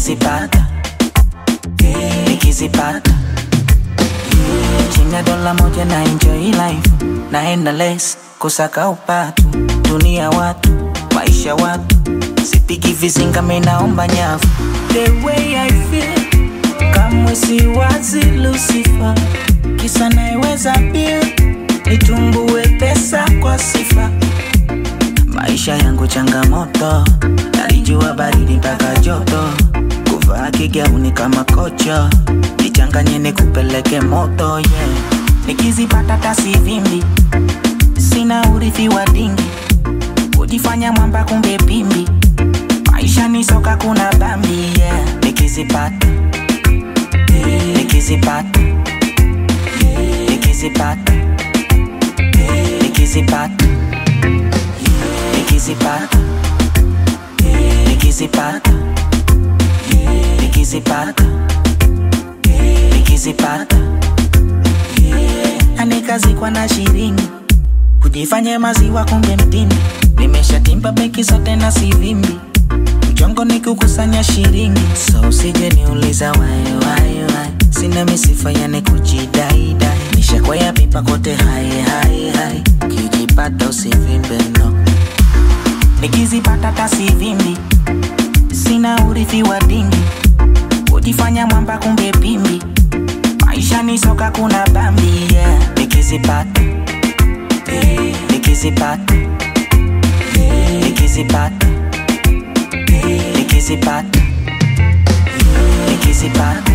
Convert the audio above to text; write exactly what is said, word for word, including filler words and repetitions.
nikizipata, nikizipata. Chini ya dola moja na enjoy life, naenda less kusaka upatu. Dunia watu, maisha watu, sipigi vizinga mimi naomba nyavu. The way I feel, kamwe siwazi Lucifer. Kisa naiweza bill, nitumbue pesa kwa sifa. Maisha yangu changamoto, nalijua baridi mpaka joto. Kuvaa kigauni kama kocho, nichanganye nikupeleke moto, yeah. Nikizipata tasivimbi, sina urithi wa dingi. Kujifanya mwamba kumbe pimbi, maisha ni soka kuna bambi, yeah. Nikizipata, nikizipata, nikizipata, nikizipata, nikizipata, nikizipata, nikizipata, nikizipata. Anikazikwa na shiringi, kujifanya maziwa kumbe mtindi. Nimeshatimpa beki zote na sivimbi, mchongo ni kukusanya shiringi. So usije niuliza why, why, why. Sina misifa yani kujidai dai. Nishakuwa ya pipa kote hai, hai, hai. Kijipata usivimbe no. Nikizipata tasivimbi, sina urithi wa dingi. Kujifanya mwamba kumbe pimbi, maisha ni soka kuna bambi, yeah. Nikizipata, nikizipata, nikizipata, nikizipata, nikizipata.